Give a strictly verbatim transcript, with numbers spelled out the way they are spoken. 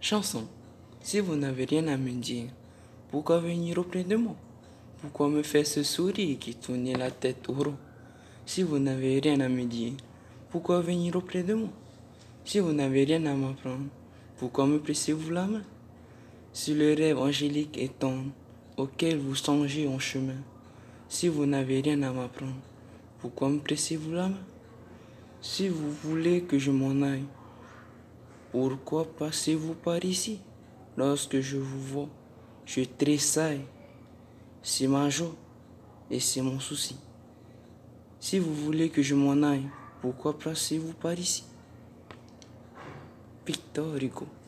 Chanson, si vous n'avez rien à me dire, pourquoi venir auprès de moi? Pourquoi me faire ce sourire qui tourne la tête au rond? Si vous n'avez rien à me dire, pourquoi venir auprès de moi? Si vous n'avez rien à m'apprendre, pourquoi me pressez-vous la main? Si le rêve angélique est tendre, auquel vous songez en chemin, si vous n'avez rien à m'apprendre, pourquoi me pressez-vous la main? Si vous voulez que je m'en aille, pourquoi passez-vous par ici? Lorsque je vous vois, je tressaille. C'est ma joie et c'est mon souci. Si vous voulez que je m'en aille, pourquoi passez-vous par ici? Victor Hugo.